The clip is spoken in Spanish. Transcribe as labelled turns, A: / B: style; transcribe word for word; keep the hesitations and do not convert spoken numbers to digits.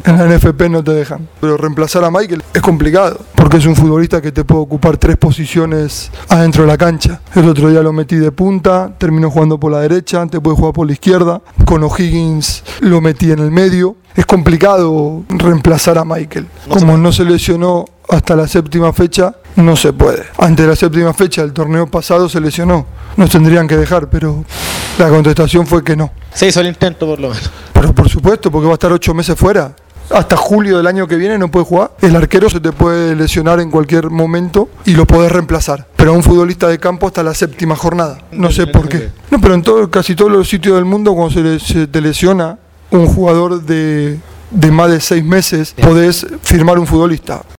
A: En la N F P no te dejan. Pero reemplazar a Michael es complicado, porque es un futbolista que te puede ocupar tres posiciones adentro de la cancha. El otro día lo metí de punta, terminó jugando por la derecha, te puede jugar por la izquierda. Con O'Higgins lo metí en el medio. Es complicado reemplazar a Michael. Como no se lesionó hasta la séptima fecha, no se puede. Antes de la séptima fecha del torneo pasado se lesionó. Nos tendrían que dejar, pero la contestación fue que no.
B: Se hizo el intento por lo menos.
A: Pero por supuesto, porque va a estar ocho meses fuera. Hasta julio del año que viene no puede jugar. El arquero se te puede lesionar en cualquier momento y lo podés reemplazar. Pero a un futbolista de campo hasta la séptima jornada. No sé por qué. No, pero en todo, casi todos los sitios del mundo, cuando se, le, se te lesiona un jugador de, de más de seis meses, podés firmar un futbolista.